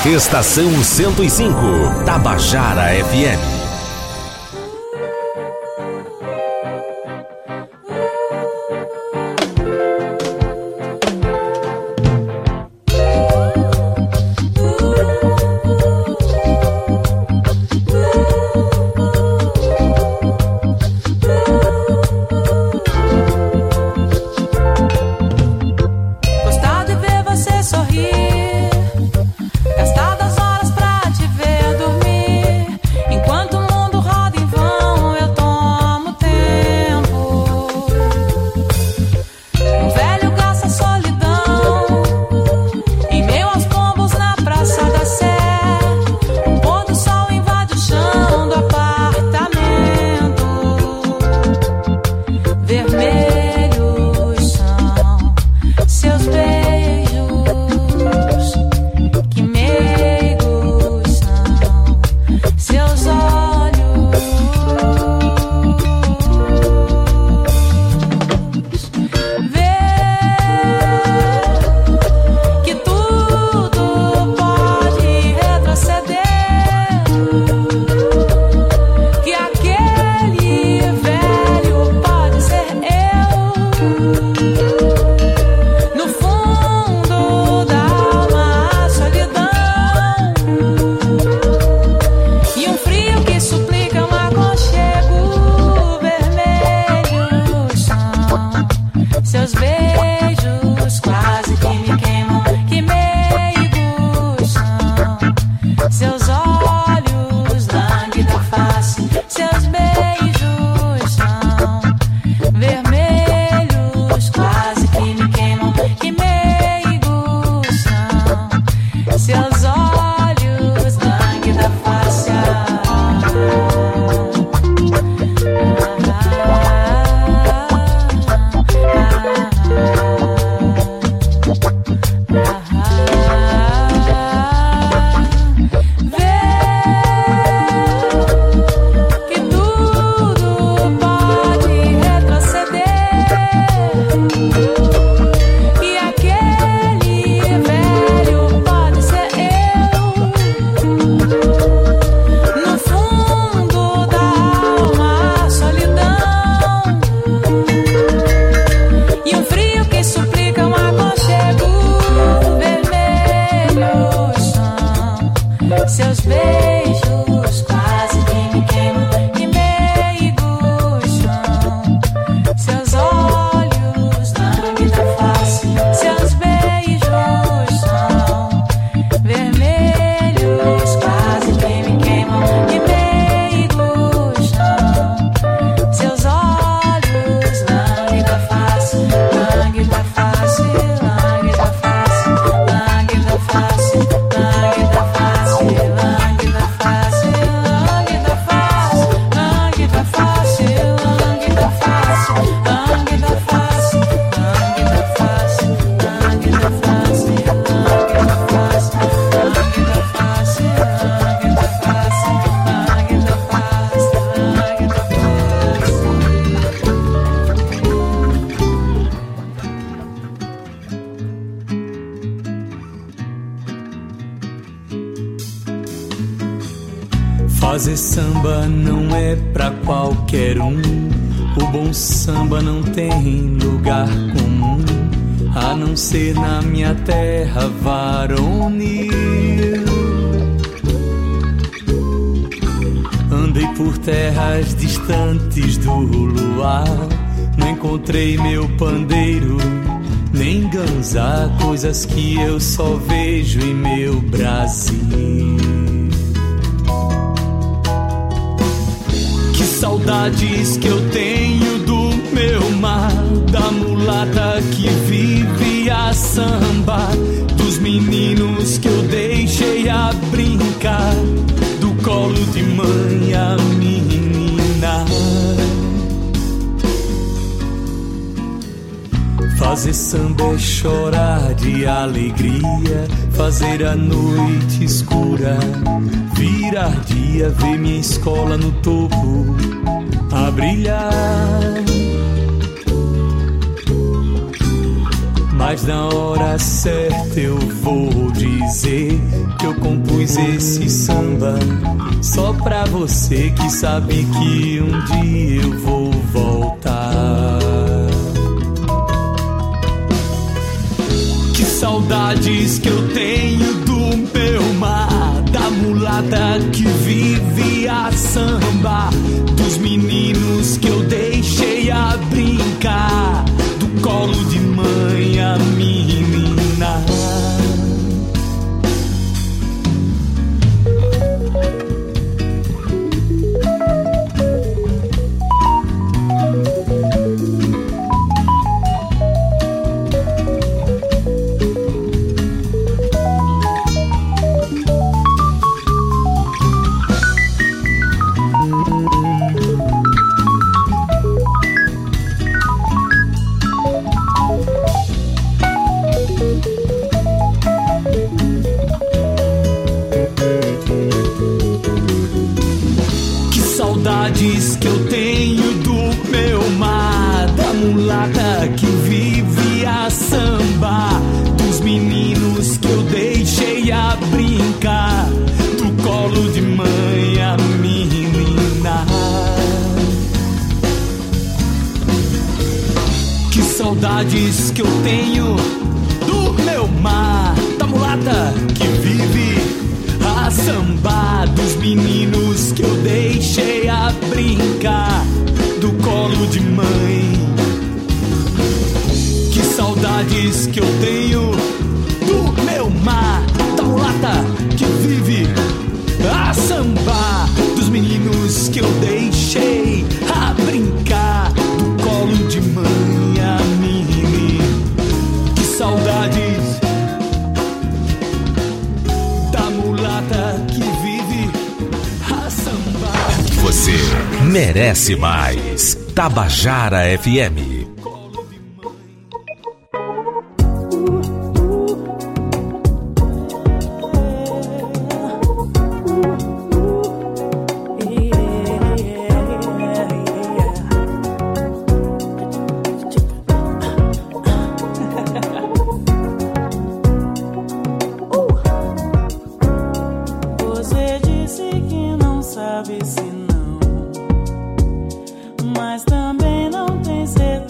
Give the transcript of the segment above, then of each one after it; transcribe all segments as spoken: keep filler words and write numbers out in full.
Estação cento e cinco, Tabajara F M. Fazer samba não é pra qualquer um. O bom samba não tem lugar comum, a não ser na minha terra varonil. Andei por terras distantes do luar, não encontrei meu pandeiro, nem ganzá, coisas que eu só vejo em meu Brasil. Saudades que eu tenho do meu mar, da mulata que vive a samba, dos meninos que eu deixei a brincar, do colo de mãe a menina. Fazer samba é chorar de alegria, fazer a noite escura virar dia, ver minha escola no topo a brilhar. Mas na hora certa eu vou dizer que eu compus esse samba só pra você que sabe que um dia eu vou voltar. Que saudades que eu tenho do meu mar, da mulata que vive a samba, dos meninos que eu deixei a brincar, do colo de mãe a menina. Que eu tenho do meu mar, da mulata que vive a samba, dos meninos que eu deixei a brincar, do colo de mãe a menina. Que saudades que eu tenho do meu mar, da mulata que vive a samba, dos meninos que eu deixei a brincar, do colo de mãe. Que saudades que eu tenho do meu mar, da mulata que vive a samba, dos meninos que eu deixei a brincar, do colo de mãe a mim. Que saudades que vive a samba. Você merece mais. Tabajara F M. Mas também não tem certeza.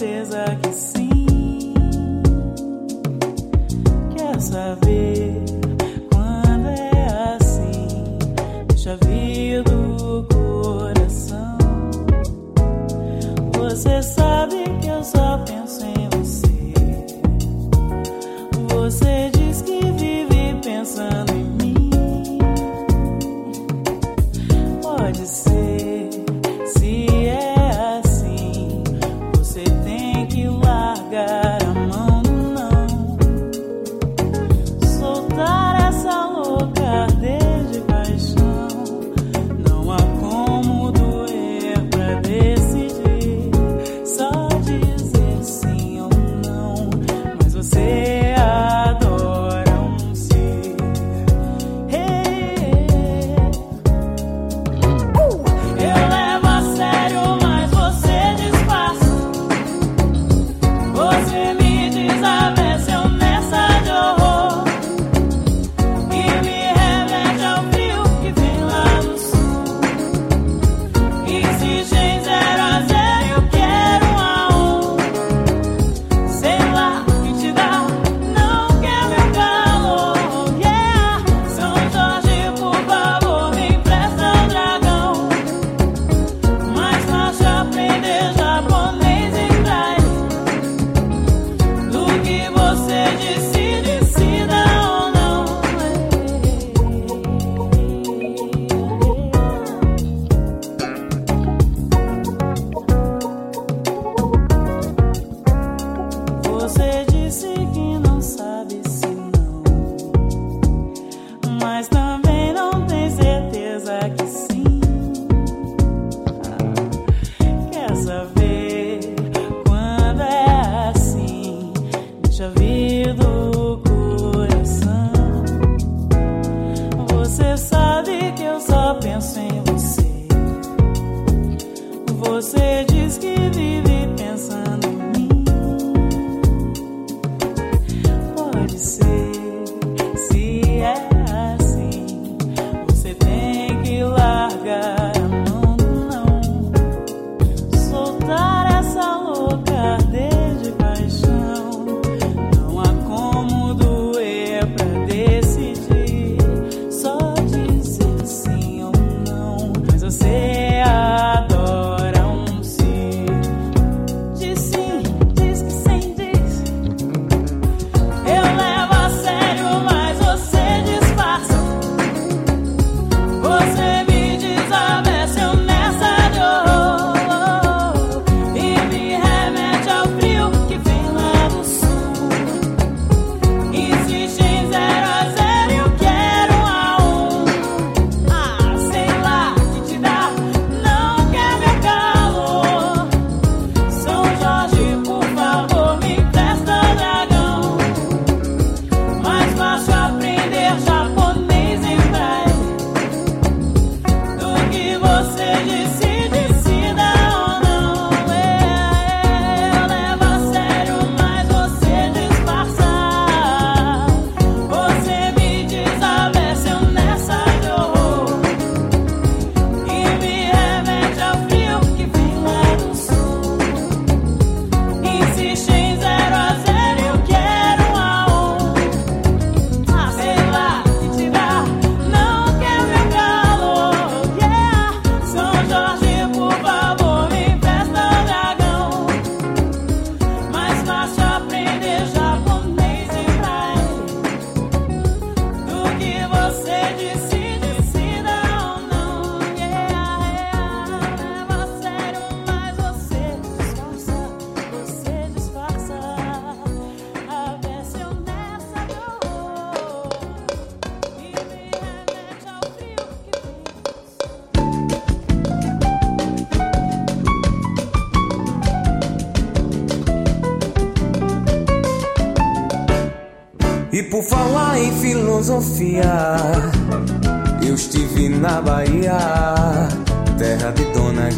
E por falar em filosofia, eu estive na Bahia, terra de Dona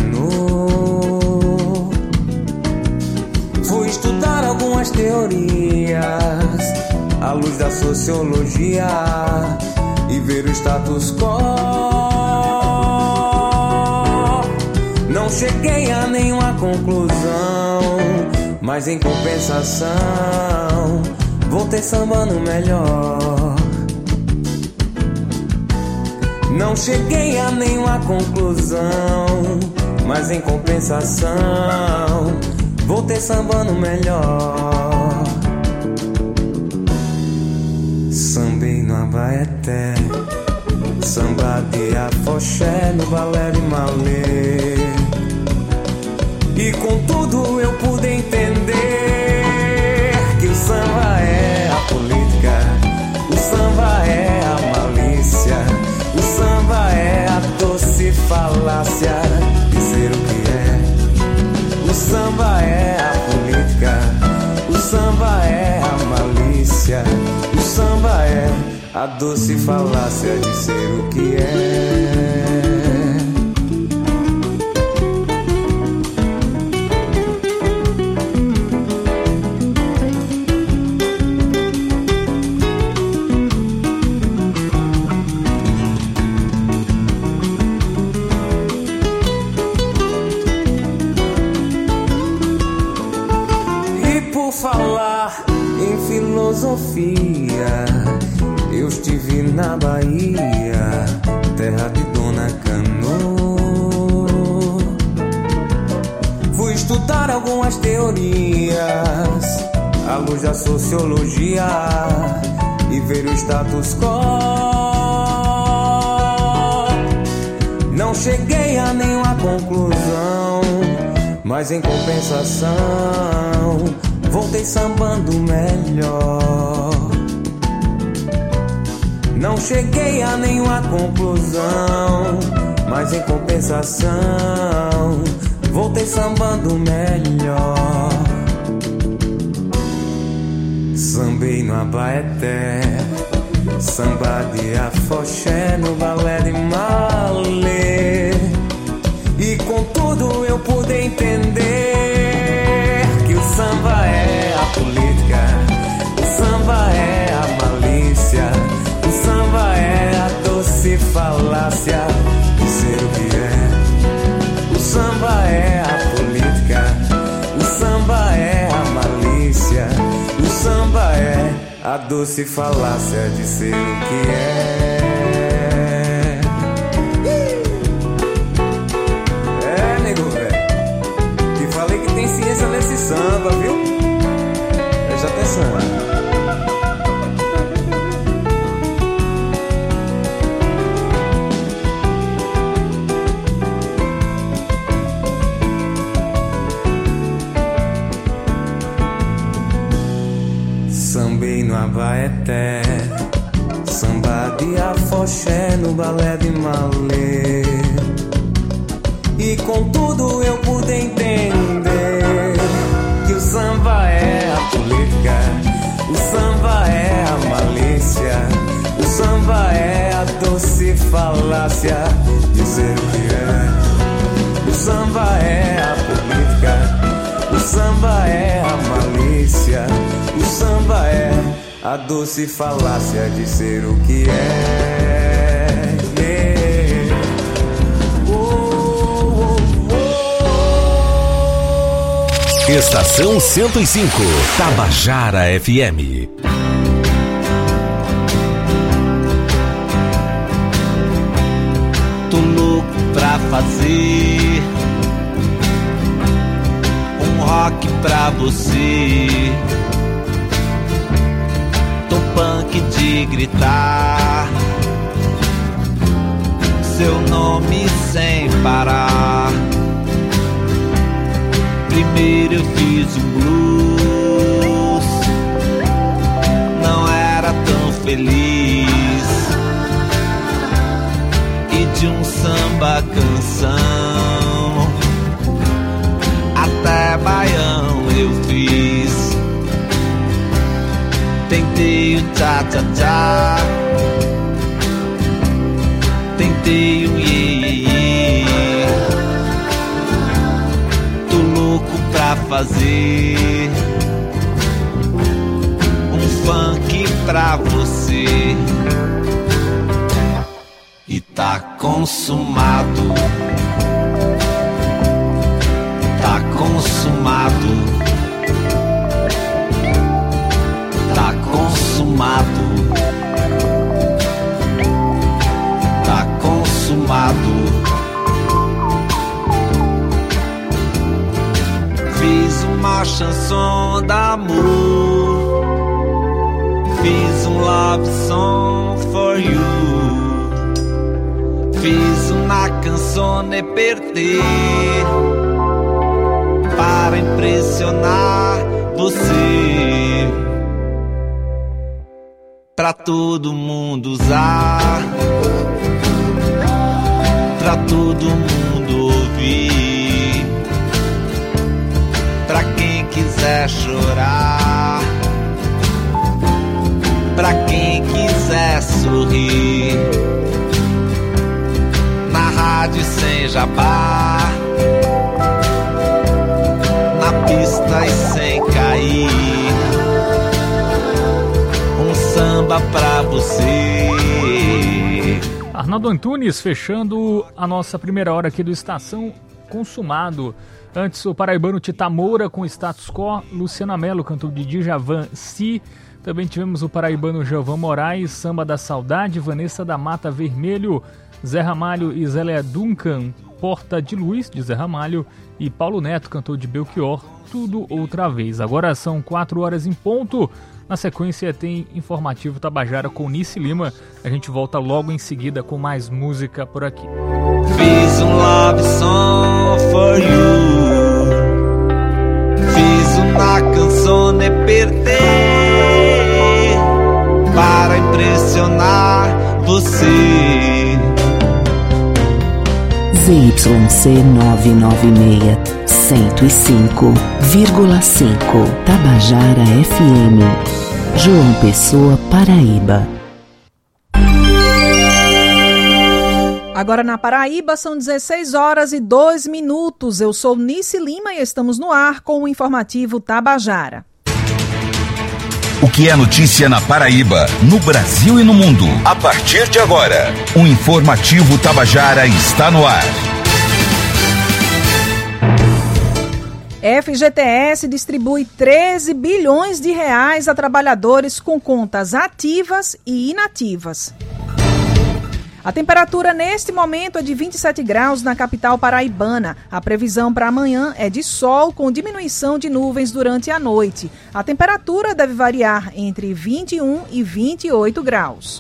Canu. Fui estudar algumas teorias à luz da sociologia e ver o status quo. Não cheguei a nenhuma conclusão, mas em compensação voltei sambando melhor. Não cheguei a nenhuma conclusão, mas em compensação voltei sambando melhor. Sambei no Abaeté, samba de afoxé no balé de Malê. E contudo eu pude entender que o samba é a política, o samba é a malícia, o samba é a doce falácia de ser o que é. O samba é a política, o samba é a malícia, o samba é a doce falácia de ser o que é. Falar em filosofia, eu estive na Bahia, terra de Dona Canu. Fui estudar algumas teorias à luz da sociologia e ver o status quo. Não cheguei a nenhuma conclusão, mas em compensação voltei sambando melhor. Não cheguei a nenhuma conclusão, mas em compensação voltei sambando melhor. Sambei no Abaeté, samba de afoxé no balé de Malê. E contudo eu pude entender que o samba é a política, o samba é a malícia, o samba é a doce falácia de ser o que é. O samba é a política, o samba é a malícia, o samba é a doce falácia de ser o que é. É, nego velho, te falei que tem ciência nesse samba, viu? Presta atenção. Sambei no Abaeté, samba de afoxé no balé de Malê. E contudo eu pude entender que o samba é a política, o samba é a malícia, o samba é a doce falácia de ser o que é. O samba é a política, o samba é a malícia, o samba é a doce falácia de ser o que é. Yeah. Oh, oh, oh. Estação cento e cinco, Tabajara F M. Tô louco pra fazer um rock pra você. Tô punk de gritar seu nome sem parar. Primeiro eu fiz um blues, não era tão feliz. E de um samba canção até baião eu fiz. Tentei Tentei o tchá-tchá-tchá, tentei o iê-iê-iê, tô louco pra fazer um funk pra você. E tá consumado, tá consumado, tá consumado, tá consumado. Fiz uma chanson d'amor, fiz um love song for you, fiz uma canzone per te, para impressionar você, pra todo mundo usar, pra todo mundo ouvir, pra quem quiser chorar, pra quem quiser sorrir, na rádio sem jabá, na pista e sem cair, um samba pra você. Arnaldo Antunes fechando a nossa primeira hora aqui do Estação Consumado. Antes o paraibano Tita Moura com Status Quo, Luciana Mello cantou de Djavan Si. Também tivemos o paraibano Giovan Moraes, Samba da Saudade, Vanessa da Mata Vermelho, Zé Ramalho e Zélia Duncan, Porta de Luz, de Zé Ramalho, e Paulo Neto cantou de Belchior, Tudo Outra Vez. Agora são quatro horas em ponto. Na sequência tem Informativo Tabajara com Nice Lima. A gente volta logo em seguida com mais música por aqui. Fiz um love song for you, fiz uma canzone per te, para impressionar você. Z Y C novecentos e noventa e seis, cento e cinco vírgula cinco Tabajara F M, João Pessoa, Paraíba. Agora na Paraíba são dezesseis horas e dois minutos. Eu sou Nice Lima e estamos no ar com o Informativo Tabajara. O que é notícia na Paraíba, no Brasil e no mundo. A partir de agora, o Informativo Tabajara está no ar. F G T S distribui treze bilhões de reais a trabalhadores com contas ativas e inativas. A temperatura neste momento é de vinte e sete graus na capital paraibana. A previsão para amanhã é de sol com diminuição de nuvens durante a noite. A temperatura deve variar entre vinte e um e vinte e oito graus.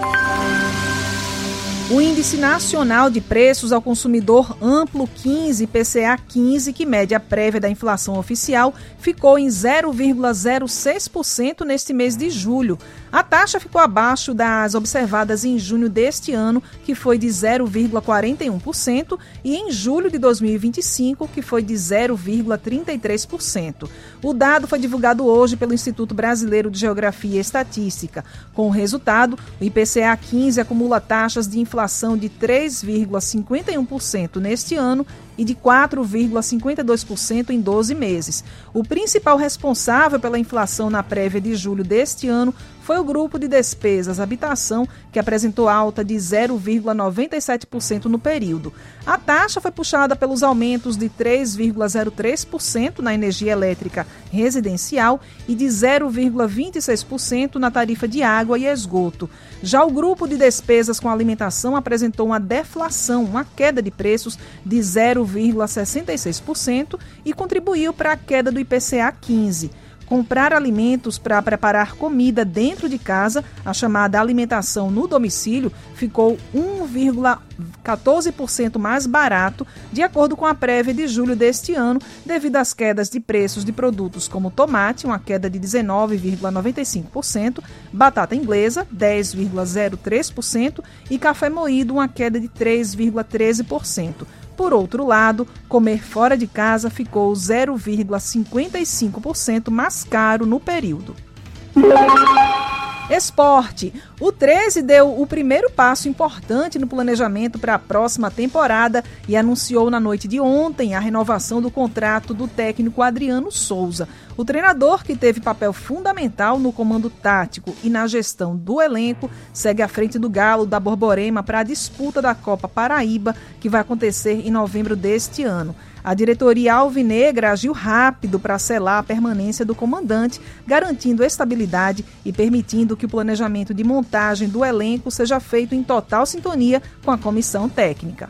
O Índice Nacional de Preços ao Consumidor Amplo quinze, I P C A quinze, que mede a prévia da inflação oficial, ficou em zero vírgula zero seis por cento neste mês de julho. A taxa ficou abaixo das observadas em junho deste ano, que foi de zero vírgula quarenta e um por cento, e em julho de dois mil e vinte e cinco, que foi de zero vírgula trinta e três por cento. O dado foi divulgado hoje pelo Instituto Brasileiro de Geografia e Estatística. Com o resultado, o I P C A quinze acumula taxas de inflação de três vírgula cinquenta e um por cento neste ano e de quatro vírgula cinquenta e dois por cento em doze meses. O principal responsável pela inflação na prévia de julho deste ano foi o grupo de despesas habitação, que apresentou alta de zero vírgula noventa e sete por cento no período. A taxa foi puxada pelos aumentos de três vírgula zero três por cento na energia elétrica residencial e de zero vírgula vinte e seis por cento na tarifa de água e esgoto. Já o grupo de despesas com alimentação apresentou uma deflação, uma queda de preços de zero vírgula sessenta e seis por cento e contribuiu para a queda do I P C A quinze. Comprar alimentos para preparar comida dentro de casa, a chamada alimentação no domicílio, ficou um vírgula quatorze por cento mais barato, de acordo com a prévia de julho deste ano, devido às quedas de preços de produtos como tomate, uma queda de dezenove vírgula noventa e cinco por cento, batata inglesa, dez vírgula zero três por cento e café moído, uma queda de três vírgula treze por cento. Por outro lado, comer fora de casa ficou zero vírgula cinquenta e cinco por cento mais caro no período. Esporte. O treze deu o primeiro passo importante no planejamento para a próxima temporada e anunciou na noite de ontem a renovação do contrato do técnico Adriano Souza. O treinador, que teve papel fundamental no comando tático e na gestão do elenco, segue à frente do Galo da Borborema para a disputa da Copa Paraíba, que vai acontecer em novembro deste ano. A diretoria alvinegra agiu rápido para selar a permanência do comandante, garantindo estabilidade e permitindo que o planejamento de montagem do elenco seja feito em total sintonia com a comissão técnica.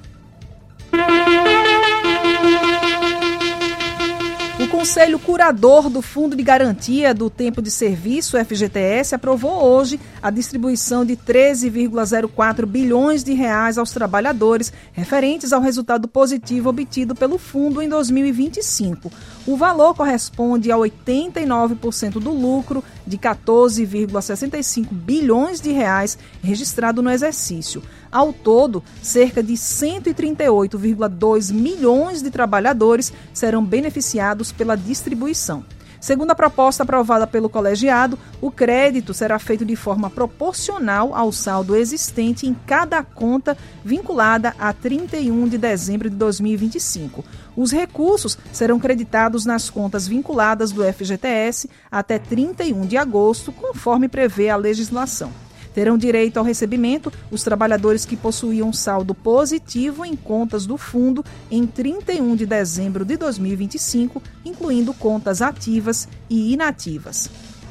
O Conselho Curador do Fundo de Garantia do Tempo de Serviço, F G T S, aprovou hoje a distribuição de treze vírgula zero quatro bilhões de reais aos trabalhadores, referentes ao resultado positivo obtido pelo fundo em dois mil e vinte e cinco. O valor corresponde a oitenta e nove por cento do lucro de quatorze vírgula sessenta e cinco bilhões de reais registrado no exercício. Ao todo, cerca de cento e trinta e oito vírgula dois milhões de trabalhadores serão beneficiados pela distribuição. Segundo a proposta aprovada pelo colegiado, o crédito será feito de forma proporcional ao saldo existente em cada conta vinculada a trinta e um de dezembro de dois mil e vinte e cinco. Os recursos serão creditados nas contas vinculadas do F G T S até trinta e um de agosto, conforme prevê a legislação. Terão direito ao recebimento os trabalhadores que possuíam saldo positivo em contas do fundo em trinta e um de dezembro de dois mil e vinte e cinco, incluindo contas ativas e inativas.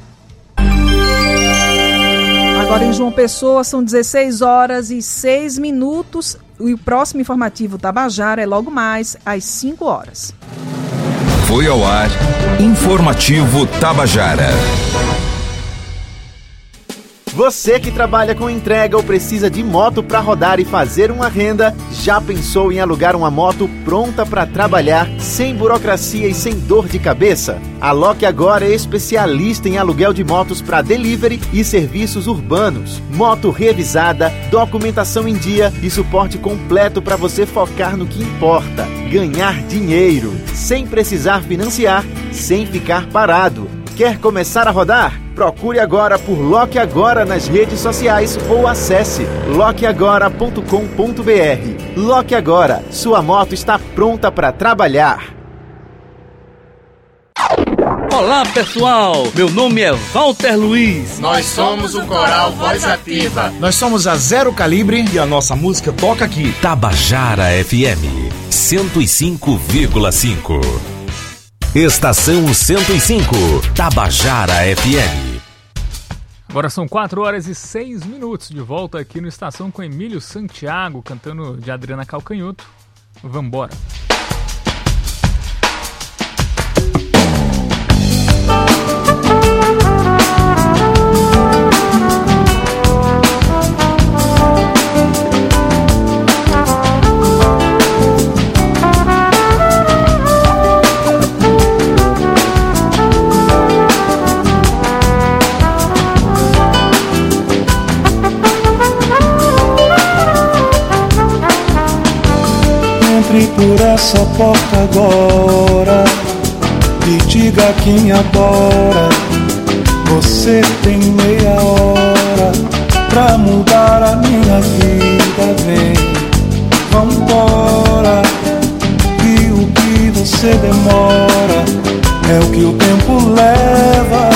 Agora em João Pessoa são dezesseis horas e seis minutos e o próximo informativo Tabajara é logo mais às cinco horas. Foi ao ar Informativo Tabajara. Você que trabalha com entrega ou precisa de moto para rodar e fazer uma renda, já pensou em alugar uma moto pronta para trabalhar, sem burocracia e sem dor de cabeça? A Lock agora é especialista em aluguel de motos para delivery e serviços urbanos. Moto revisada, documentação em dia e suporte completo para você focar no que importa: ganhar dinheiro, sem precisar financiar, sem ficar parado. Quer começar a rodar? Procure agora por Lock Agora nas redes sociais ou acesse lock agora ponto com ponto b r. Lock Agora, sua moto está pronta para trabalhar. Olá pessoal, meu nome é Walter Luiz. Nós somos o Coral Voz Ativa. Nós somos a Zero Calibre e a nossa música toca aqui. Tabajara F M cento e cinco vírgula cinco. Estação cento e cinco, Tabajara F M. Agora são quatro horas e seis minutos, de volta aqui no Estação com Emílio Santiago, cantando de Adriana Calcanhoto. Vambora. Entre por essa porta agora e diga que me adora. Você tem meia hora pra mudar a minha vida. Vem, vambora. E o que você demora é o que o tempo leva.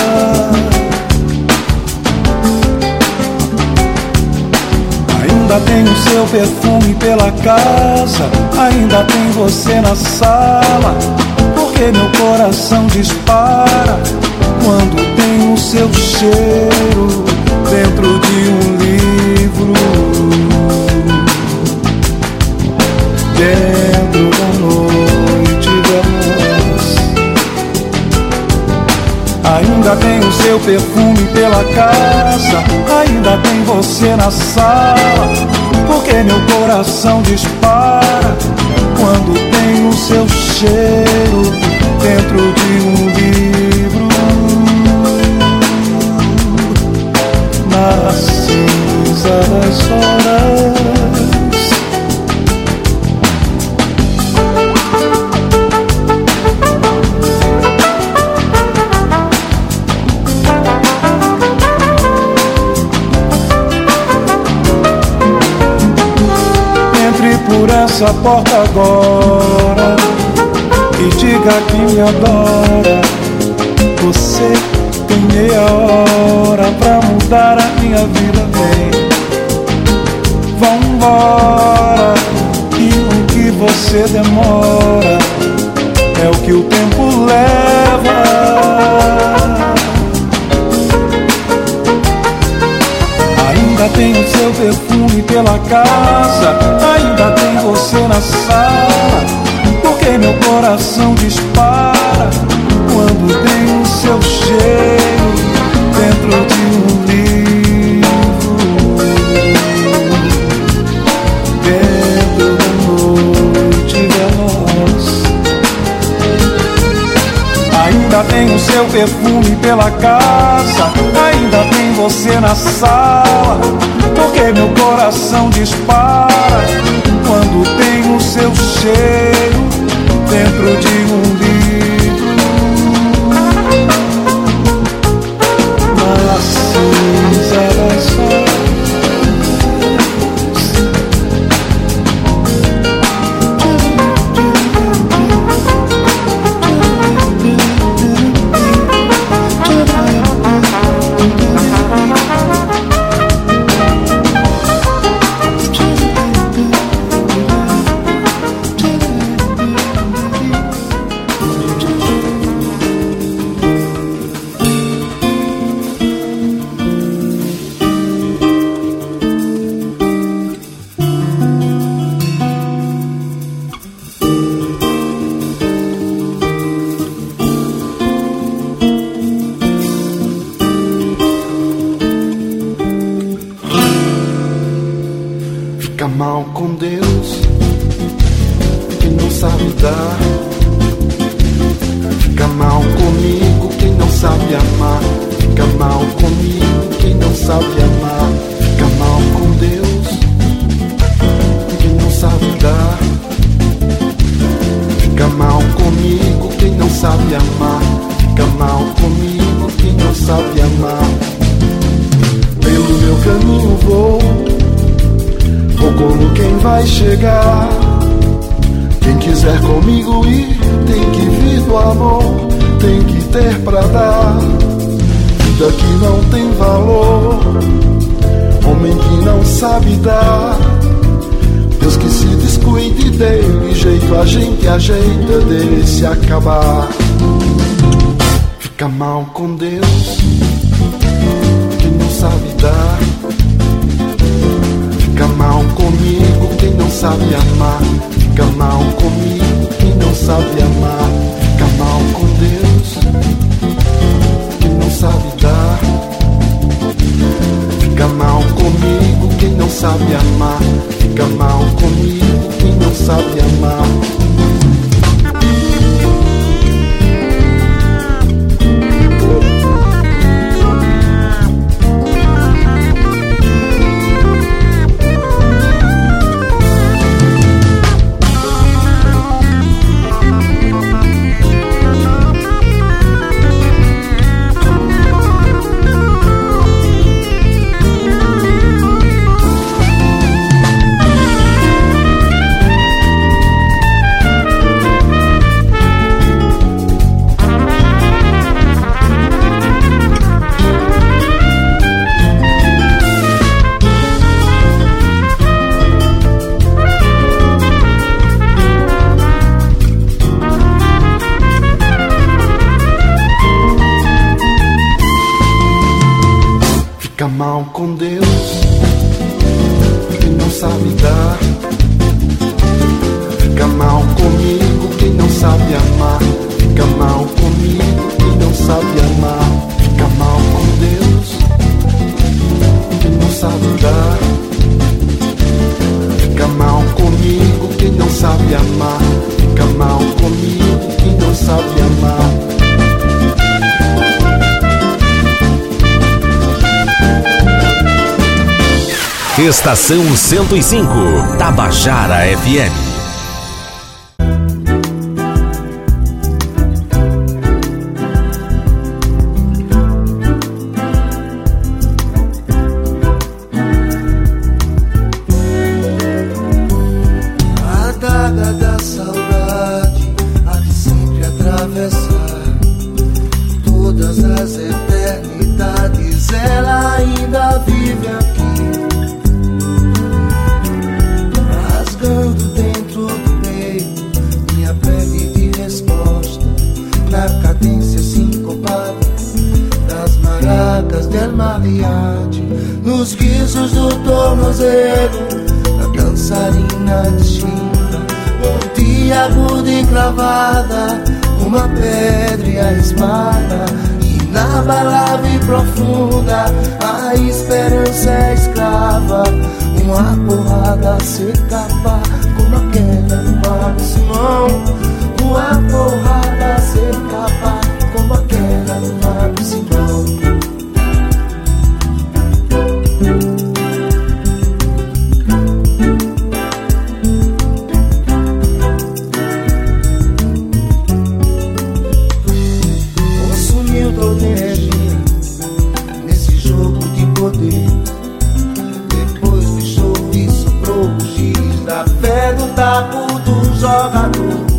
Ainda tem o seu perfume pela casa, ainda tem você na sala, porque meu coração dispara quando tem o seu cheiro dentro de um livro, dentro da noite veloz. Ainda tem o seu perfume pela casa, ainda tem você na sala, porque meu coração dispara quando tem o seu cheiro dentro de um livro, na cinza das horas. essa porta agora e diga que me adora. Você tem meia hora pra mudar a minha vida, vem. Vambora, e o que você demora é o que o tempo leva. Ainda tem o seu perfume pela casa, ainda tem você na sala, porque meu coração dispara quando tem o seu cheiro dentro de um livro, dentro da noite veloz. Ainda tem o seu perfume pela casa, ainda tem você na sala, porque meu coração dispara quando tem o seu cheiro dentro de um livro. Na cinza das horas, mal com Deus, quem não sabe dar. Fica mal comigo quem não sabe amar. Fica mal comigo quem não sabe amar. Fica mal com Deus, quem não sabe dar. Fica mal comigo quem não sabe amar. Fica mal comigo quem não sabe amar. Pelo meu caminho vou, vou como quem vai chegar. Quem quiser comigo ir, tem que vir do amor, tem que ter pra dar. Vida que não tem valor, homem que não sabe dar. Deus que se descuide dele, jeito a gente ajeita dele se acabar. Fica mal com Deus, quem não sabe dar. Fica mal comigo quem não sabe amar. Fica mal comigo quem não sabe amar. Fica mal com Deus, quem não sabe dar. Fica mal comigo quem não sabe amar. Fica mal comigo quem não sabe amar. Fica mal com Deus, quem não sabe dar. Fica mal comigo quem não sabe amar. Fica mal comigo quem não sabe amar. Fica mal com Deus, quem não sabe dar. Fica mal comigo quem não sabe amar. Fica mal comigo quem não sabe amar. Estação cento e cinco, Tabajara F M. Há del mariachi, nos guizos do tornozelo, a dançarina de China, pontiaguda e cravada, uma pedra e a espada, inabalável e profunda, a esperança é escrava, uma porrada se capa, como aquela no mar do Simão, uma porrada se capa, como aquela no mar do Simão. Consumiu toda energia nesse jogo de poder. Depois deixou e soprou o giz da fé do taco do jogador.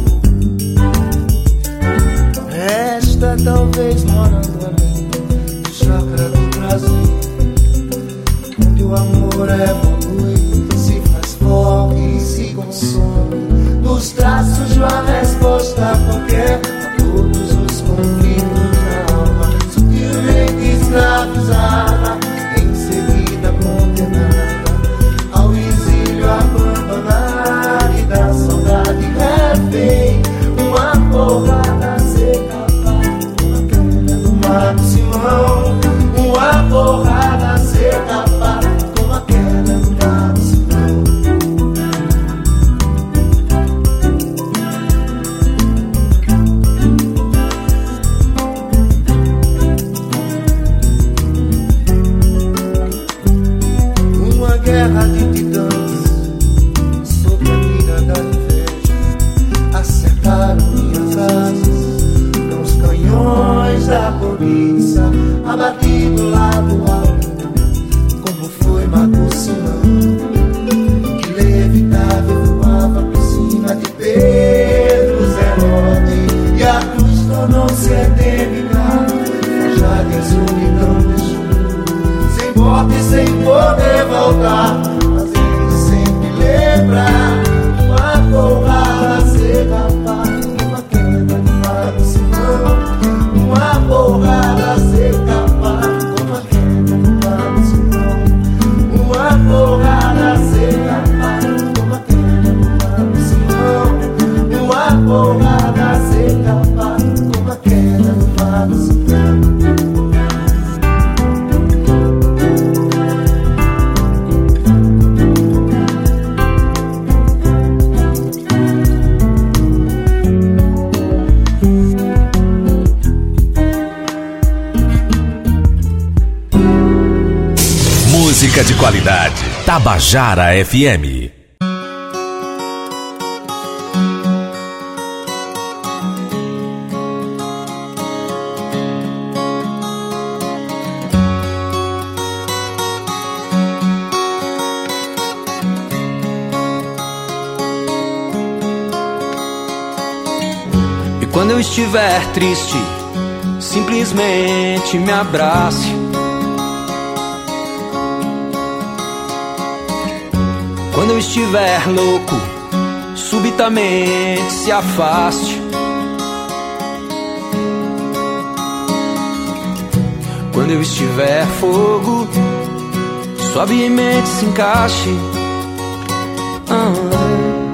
Resta talvez morando além do chakra do prazer, onde o amor evolui, se faz forte e se consome nos traços de uma resposta qualquer a todos os conflitos da alma, sutilmente escravizada, em seguida condenada ao exílio abandonada e da saudade refém, uma porrada seca uma queda no mar do Simão, uma porrada seca como a queda no mar do Simão. Uma guerra de titãs sob a mira da inveja, acertaram minhas asas nos canhões da cobiça, abatido lá do alto, como foi Marco Simão, que levitava e voava por cima de Pedro Zelote, e a cruz tornou-se endêmica, forjada em solidão deixou, sem porta e sem poder voltar, mas ele sempre lembra uma porrada seca, uma queda no mar do Simão, uma porrada seca, uma queda no mar do Simão, uma porrada seca, uma queda no mar do Simão, uma porrada seca, uma queda no mar do Simão. Música de qualidade. Tabajara F M. E quando eu estiver triste, simplesmente me abrace. Quando eu estiver louco, subitamente se afaste. Quando eu estiver fogo, suavemente se encaixe. Ah.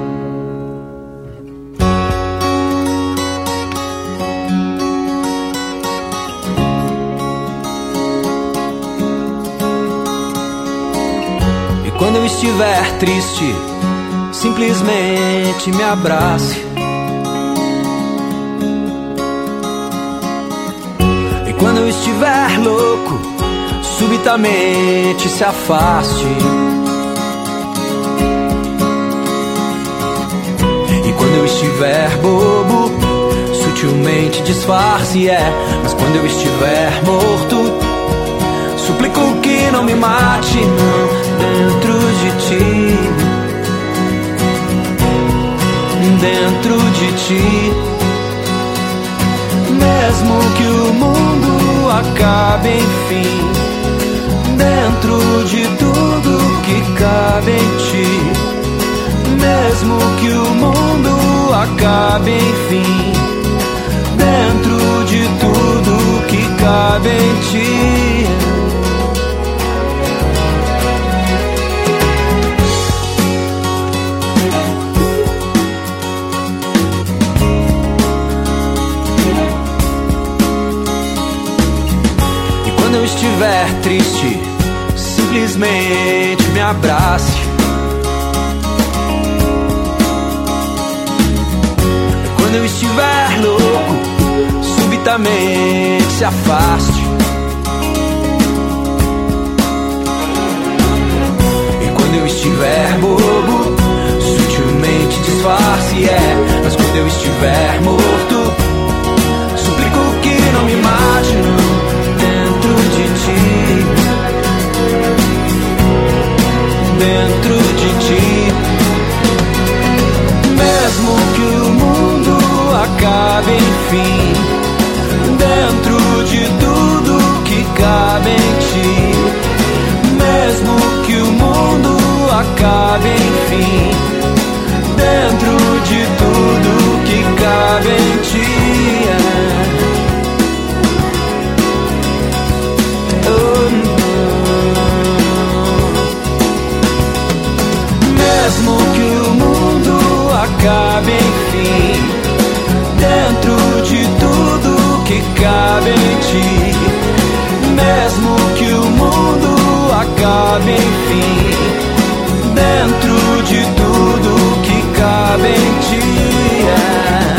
Quando eu estiver triste, simplesmente me abrace. E quando eu estiver louco, subitamente se afaste. E quando eu estiver bobo, sutilmente disfarce, é. Mas quando eu estiver morto, suplico que não me mate, não. Dentro de ti, dentro de ti, mesmo que o mundo acabe enfim, dentro de tudo que cabe em ti, mesmo que o mundo acabe enfim, dentro de tudo que cabe em ti. eu estiver triste, simplesmente me abrace. Quando eu estiver louco, subitamente se afaste. E quando eu estiver bobo, sutilmente disfarce, é. Mas quando eu estiver morto, suplico que não me mate, não. Dentro de ti, dentro de ti. Mesmo que o mundo acabe, enfim, dentro de tudo que cabe em ti. Mesmo que o mundo acabe, enfim, dentro de tudo que cabe em ti. Oh, mesmo que o mundo acabe, enfim, dentro de tudo que cabe em ti. Mesmo que o mundo acabe, enfim, dentro de tudo que cabe em ti. Yeah.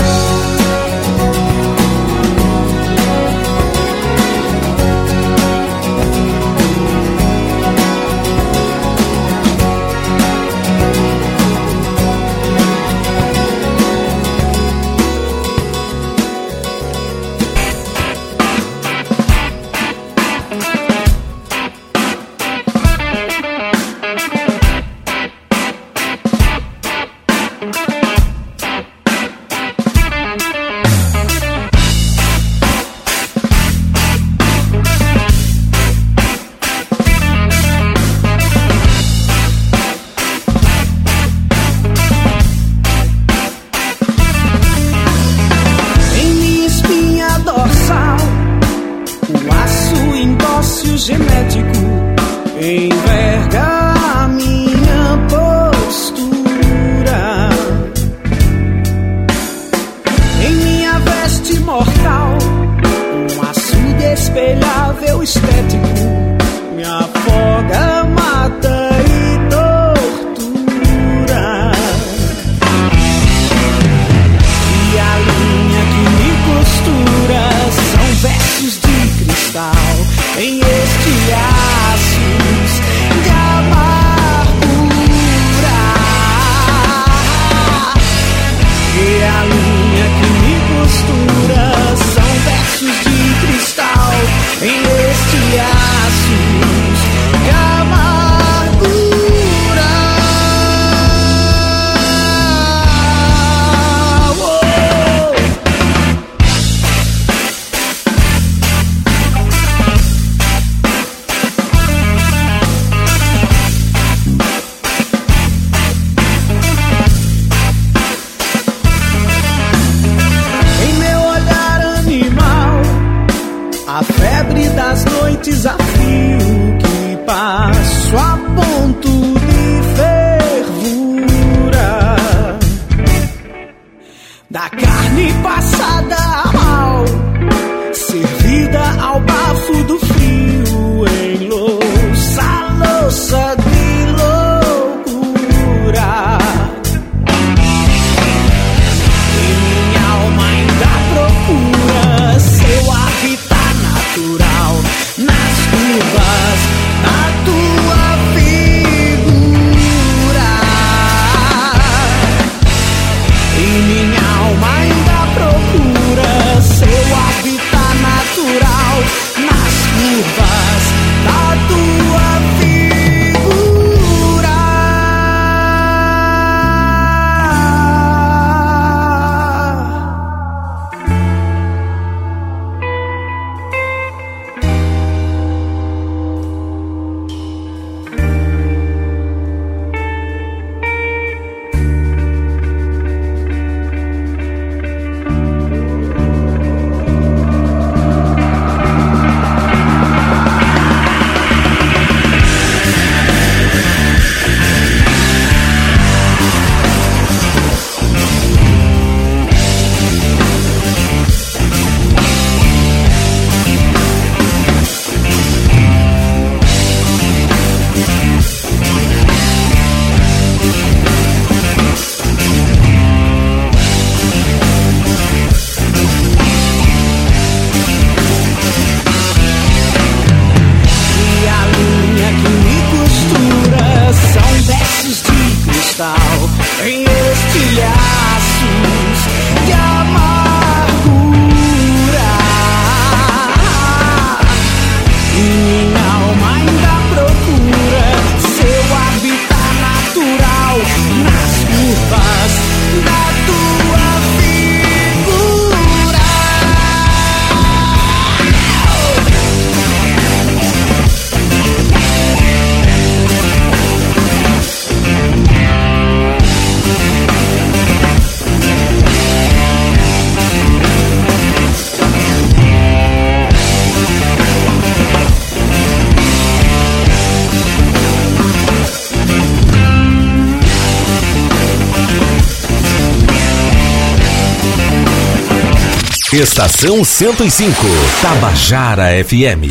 Estação cento e cinco, Tabajara F M.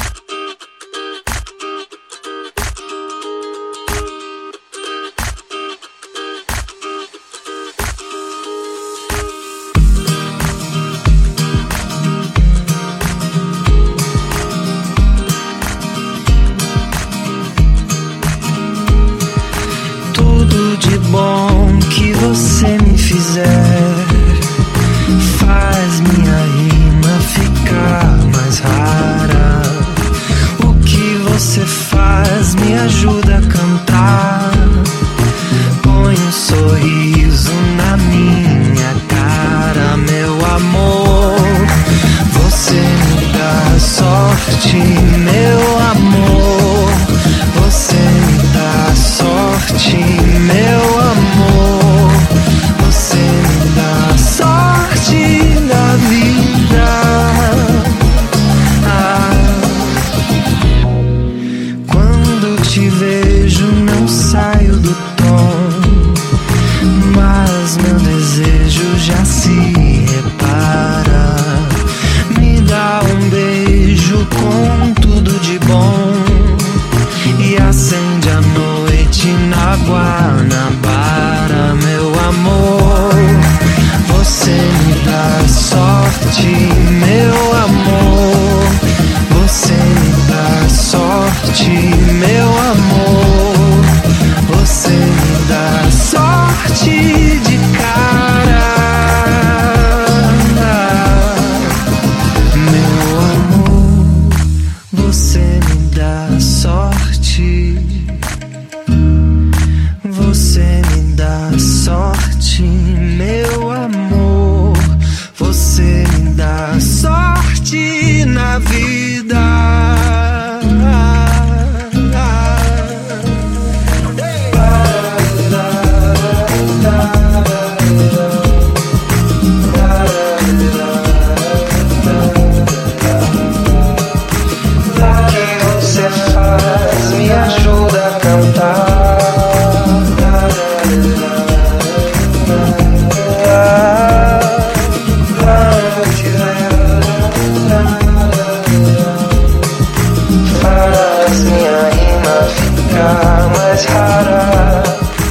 Tudo de bom que você me fizer faz minha rima ficar mais rara. O que você faz me ajuda a cantar. Põe um sorriso na minha cara, meu amor. Você me dá sorte, meu amor. Você me dá sorte, meu amor. Você me dá sorte na vida. Ah, quando te vejo não saio do tom, mas meu desejo já se repara. Me dá um beijo com tudo de bom e acende a noite na Guanabara, meu amor. Você me dá sorte, meu amor. Você me dá sorte, meu amor. Você me dá sorte de cara, meu amor. Você me dá sorte. Você me dá sorte, meu amor. Você me dá sorte na vida. O que você faz me ajuda a cantar. Faz minha rima ficar mais rara.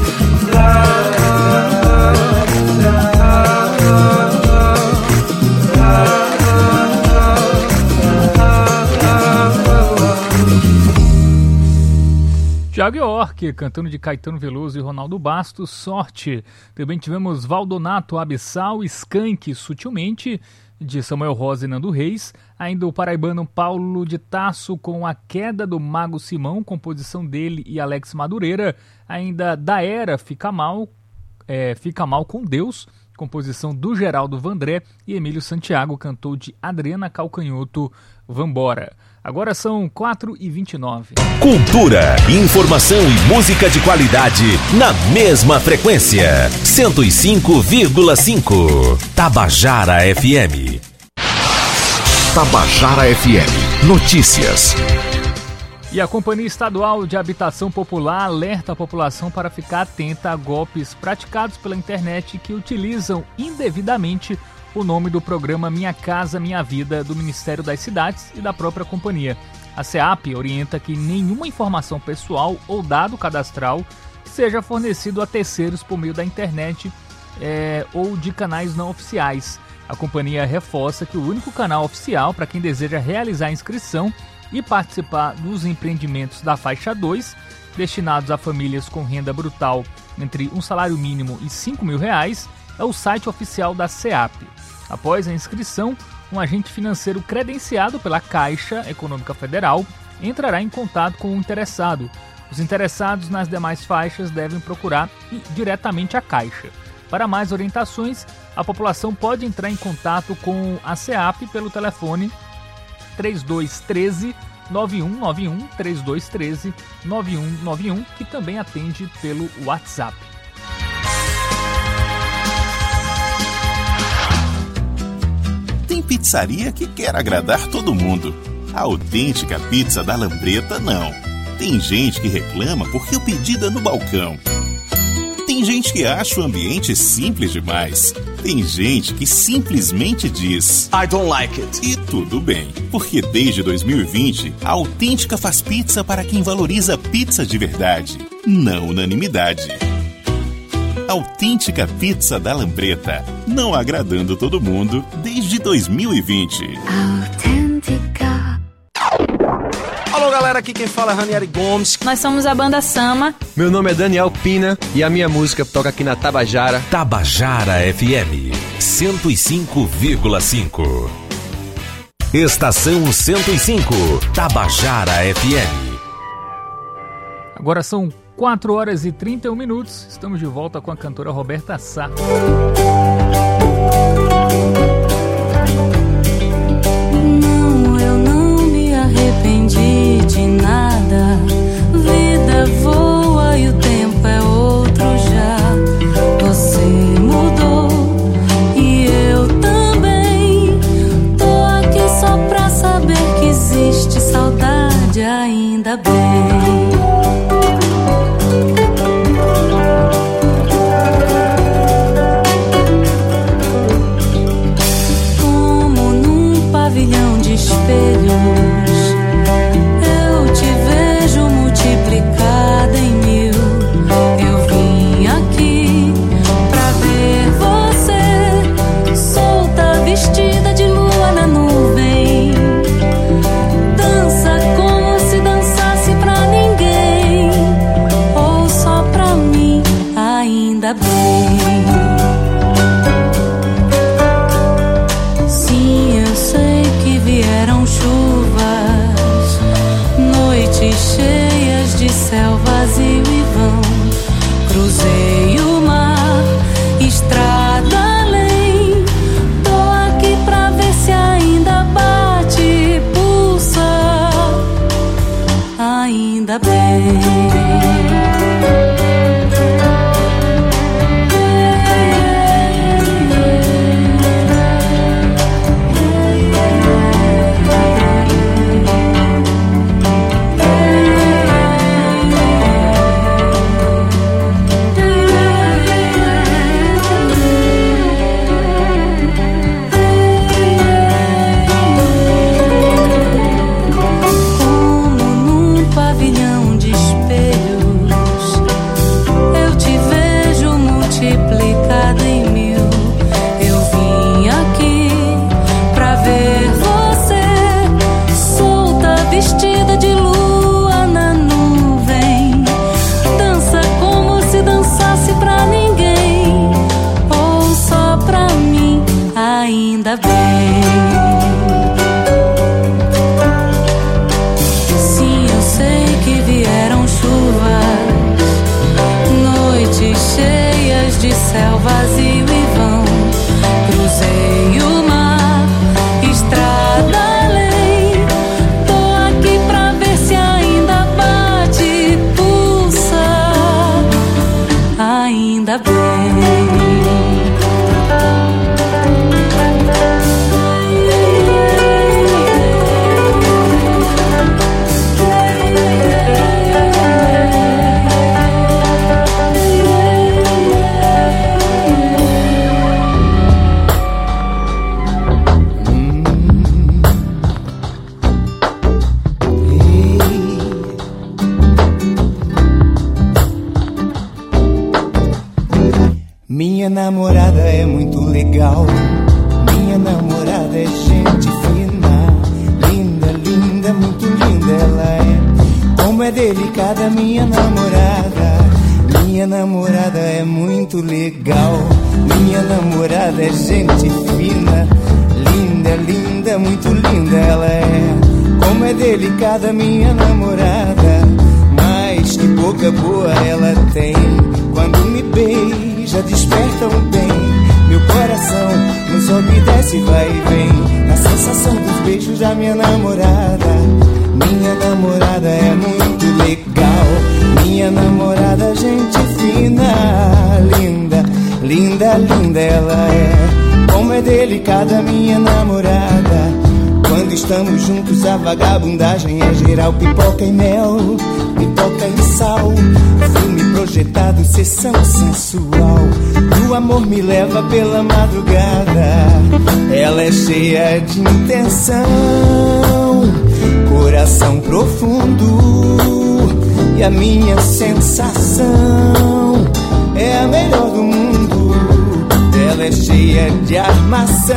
Thiago York, cantando de Caetano Veloso e Ronaldo Bastos, Sorte. Também tivemos Valdonato, Abissal, Skank, Sutilmente, de Samuel Rosa e Nando Reis. Ainda o paraibano Paulo de Tasso com A Queda do Mago Simão, composição dele e Alex Madureira. Ainda Da Era, Fica Mal, é, Fica Mal com Deus, composição do Geraldo Vandré. E Emílio Santiago cantou de Adriana Calcanhoto, Vambora. Agora são quatro e vinte e nove. Cultura, informação e música de qualidade na mesma frequência. cento e cinco vírgula cinco. Tabajara F M. Tabajara F M. Notícias. E a Companhia Estadual de Habitação Popular alerta a população para ficar atenta a golpes praticados pela internet que utilizam indevidamente o nome do programa Minha Casa Minha Vida do Ministério das Cidades e da própria companhia. A SEAP orienta que nenhuma informação pessoal ou dado cadastral seja fornecido a terceiros por meio da internet é, ou de canais não oficiais. A companhia reforça que o único canal oficial para quem deseja realizar a inscrição e participar dos empreendimentos da faixa dois, destinados a famílias com renda brutal entre um salário mínimo e cinco mil reais, é o site oficial da SEAP. Após a inscrição, um agente financeiro credenciado pela Caixa Econômica Federal entrará em contato com o interessado. Os interessados nas demais faixas devem procurar diretamente a Caixa. Para mais orientações, a população pode entrar em contato com a SEAP pelo telefone três dois um três, nove um nove um, três dois um três, nove um nove um, que também atende pelo WhatsApp. Tem pizzaria que quer agradar todo mundo. A autêntica pizza da Lambreta, não. Tem gente que reclama porque o pedido é no balcão. Tem gente que acha o ambiente simples demais. Tem gente que simplesmente diz I don't like it. E tudo bem, porque desde dois mil e vinte, a Autêntica faz pizza para quem valoriza pizza de verdade, não unanimidade. Autêntica Pizza da Lambreta, não agradando todo mundo desde dois mil e vinte. Autêntica. Alô galera, aqui quem fala é Ranieri Gomes. Nós somos a banda Sama. Meu nome é Daniel Pina e a minha música toca aqui na Tabajara. Tabajara F M cento e cinco vírgula cinco. Estação cento e cinco, Tabajara F M. Agora são quatro horas e trinta e um minutos. Estamos de volta com a cantora Roberta Sá. Não, eu não me arrependi de nada. Vida voa e o tempo é outro já. Você mudou e eu também. Tô aqui só pra saber que existe saudade, ainda bem. Espelhos, eu te vejo multiplicada em mil. Eu vim aqui pra ver você solta, vestida de lua na nuvem. Dança como se dançasse pra ninguém, ou só pra mim, ainda bem. Vieram chuvas, noites cheias de céu vazio e vão. Cruzei o mar, estrada além. Tô aqui pra ver se ainda bate e pulsa, ainda bem. Ainda bem. Sim, eu sei que vieram chuvas, noites cheias de céu vazio e vão. Cruzei o mar, estrada além. Tô aqui pra ver se ainda bate e pulsa, ainda bem. Minha namorada é muito legal. Minha namorada é gente fina. Linda, linda, muito linda ela é. Como é delicada minha namorada. Minha namorada é muito legal. Minha namorada é gente fina. Linda, linda, muito linda ela é. Como é delicada minha namorada. Mas que boca boa ela tem. Quando me beija desperta um bem. Meu coração não sobe e desce, vai e vem. Na sensação dos beijos da minha namorada. Minha namorada é muito legal. Minha namorada gente fina. Linda, linda, linda ela é. Como é delicada minha namorada. Quando estamos juntos a vagabundagem é geral, pipoca e mel. pipoca e sal. Filme projetado, sessão sensual. O amor me leva pela madrugada. Ela é cheia de intenção, coração profundo. E a minha sensação é a melhor do mundo. Ela é cheia de armação.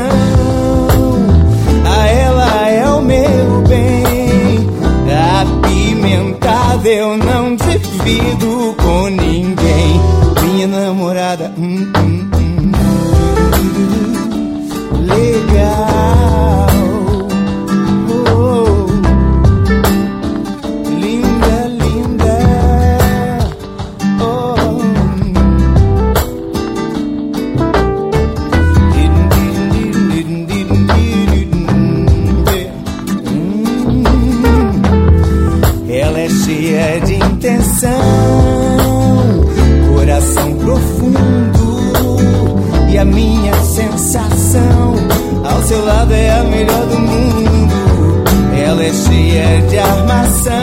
A ela é o meu bem. Apimentada eu não divido com ninguém. Minha namorada, hum, hum, hum. Legal. Oh. Linda, linda. Oh. Ela é cheia de intenção, coração profundo. E a minha sensação ao seu lado é a melhor do mundo. Ela é cheia de armação.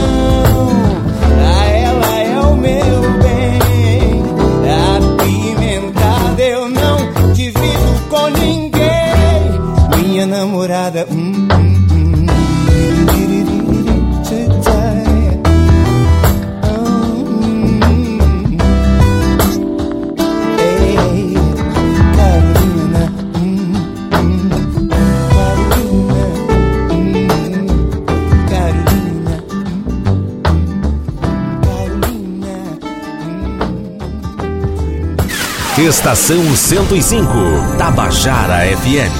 A ela é o meu bem. Apimentada eu não divido com ninguém. Minha namorada, hum, hum, hum. Estação cento e cinco, Tabajara F M.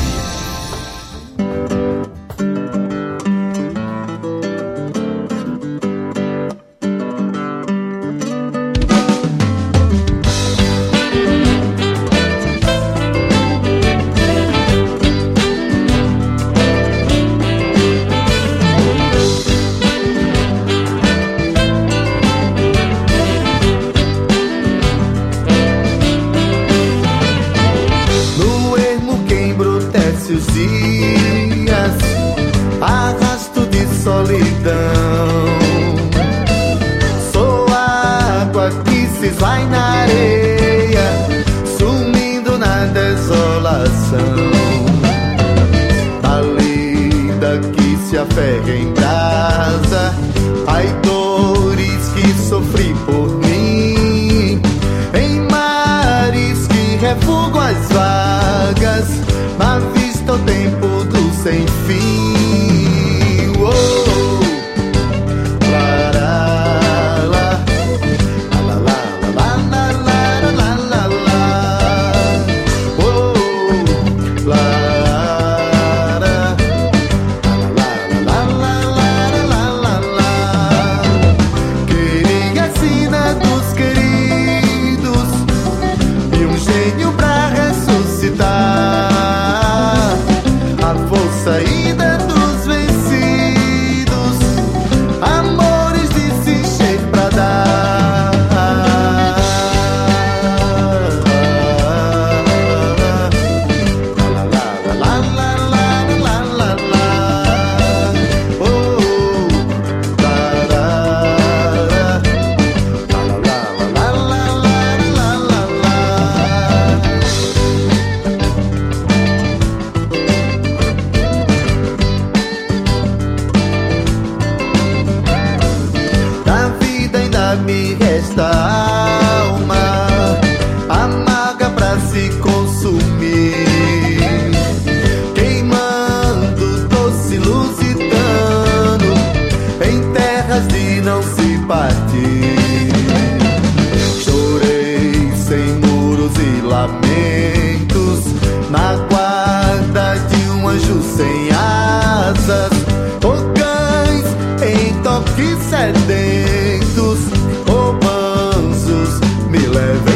Sedentos ou mansos me levem.